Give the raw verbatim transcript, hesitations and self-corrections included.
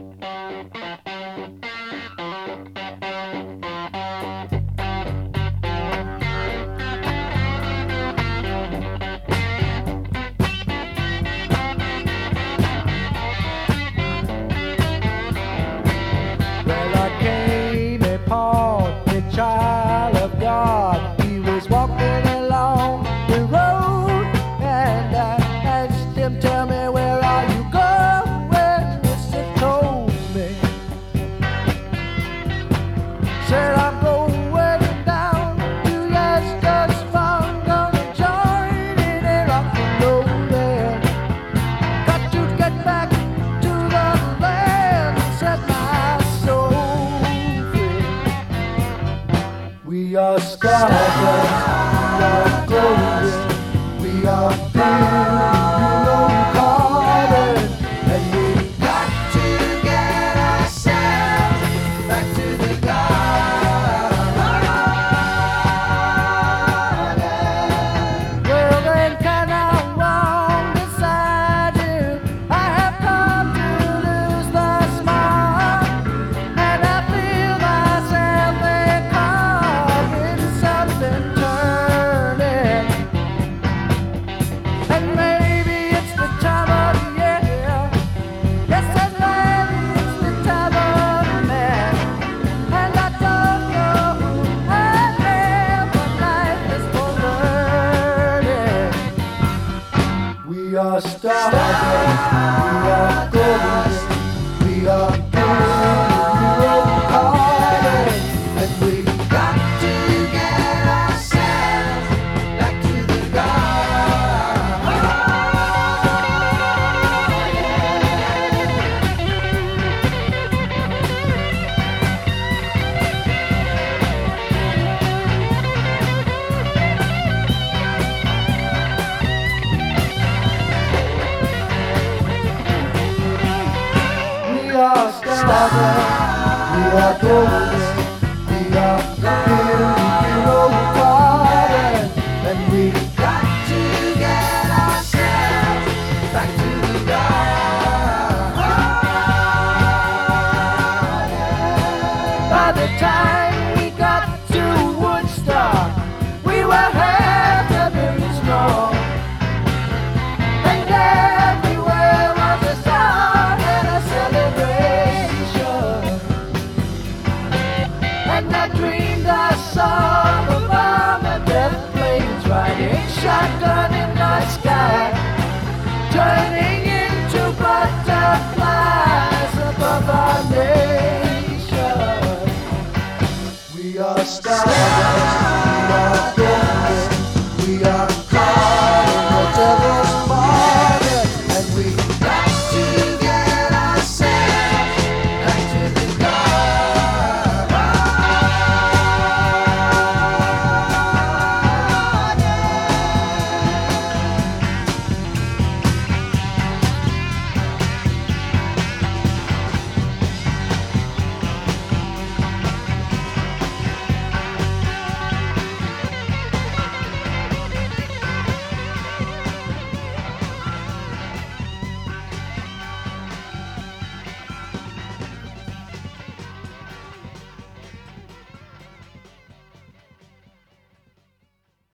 Well, I came upon the child of God. He was walking along the road, and I asked him, "Tell me, where are you going?" Mister told me. Said, "I'm going down to Leicester's farm, gonna join in a rock and roll band. Got to get back to the land," said my soul free. We are stardust, we are golden, we are pure carbon, and we got to get ourselves back to the garden. Well, then can I walk beside you? I have come to lose the smile, and I feel myself caught in something turning. And maybe it's the time of year. Yes, and maybe it's the time of man. And I don't know who I am, but life is for learning. We are stardust, we are golden, we are pure carbon, and we got to get ourselves back to the garden. We are stardust, we are golden, we are pure carbon, and we got to get ourselves back to the garden. By the time we got to Woodstock, we were half a million strong. And everywhere was a song and a celebration. And I dreamed I saw the bomb and death planes riding shotgun